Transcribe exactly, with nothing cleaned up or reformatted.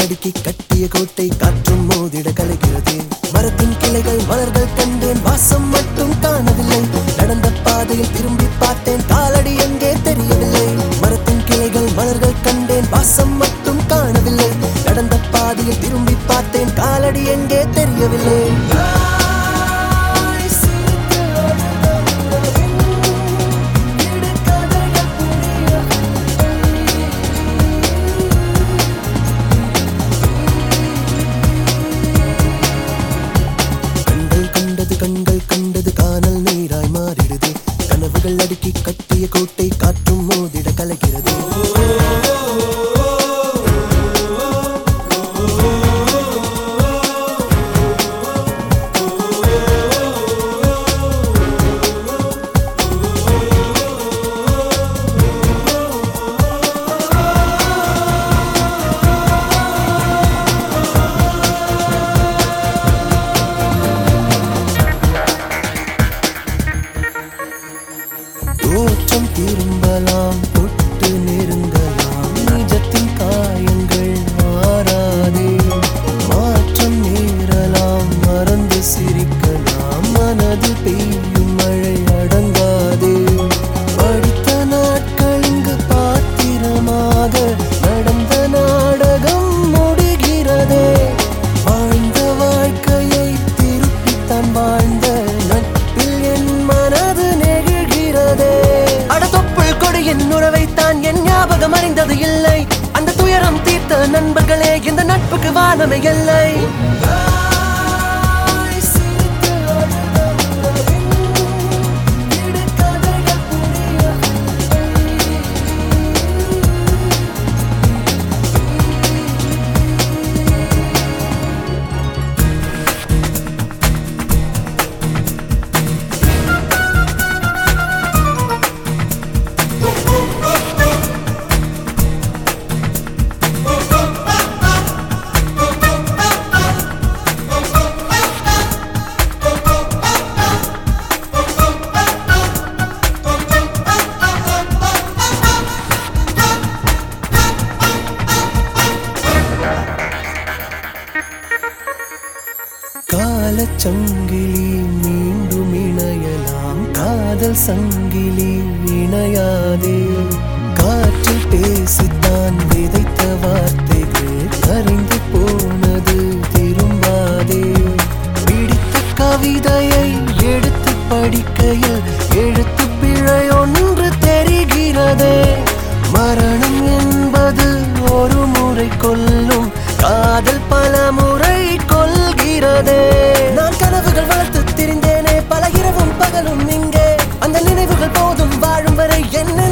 அடுக்கி கட்டிய கோட்டை காற்றும் மோதிட கலைகிறது. மரத்தின் கிளைகள் மலர்கள் கண்டேன், வாசம் மட்டும் காணவில்லை. நடந்த பாதையில் திரும்பி பார்த்தேன், காலடி எங்கே தெரியவில்லை. மரத்தின் கிளைகள் மலர்கள் கண்டேன், வாசம் மட்டும் காணவில்லை. நடந்த பாதையில் திரும்பி பார்த்தேன், காலடி எங்கே தெரியவில்லை. கண்கள் கண்டது காணல் நீராய் மாறிடுது. கனவுகள் அடுக்கி கட்டிய கோட்டை காற்றும் மோதிட கலைகிறது. தோற்றம் திரும்பலாம், தொட்டு நெருங்கலாம், நிஜத்தின் காயங்கள் மாறாதே. மாற்றம் நேரலாம், மறந்து சிரிக்கலாம், மனது பெய்யும் மழை அடங்காதே. படித்த நாட்கள் இங்கு பாத்திரமாக நடந்த நாடகம் முடிகிறதே. வாழ்ந்த வாழ்க்கையை திருப்பித்தான் வாழ்ந்த நட்பில் என் மனது நெகிழ்கிறதே. அடதொப்புள் கொடியின் உறவைத்தான் என் ஞாபகம் அறிந்தது இல்லை. அந்த துயரம் தீர்த்த நண்பர்களே, இந்த நட்புக்கு வானமே இல்லை. காலச்சங்கிலி மீண்டும் இணையலாம், காதல் சங்கிலி இணையாதே. காற்றில் பேசித்தான் விதைத்த வார்த்தைகள் கரைந்து போனது திரும்பாதே. பிடித்த கவிதையை எடுத்து படிக்கையில் எழுத்து பிழை ஒன்று தெரிகிறதே. மரணம் என்பது ஒரு முறை கொல்லும், காதல் பல முறை கொள்கிறதே. நான் கனவுகள் வளர்த்து திரிந்தேனே, பல இரவும் பகலும் இங்கே. அந்த நினைவுகள் போதும் வாழும் வரை என்ன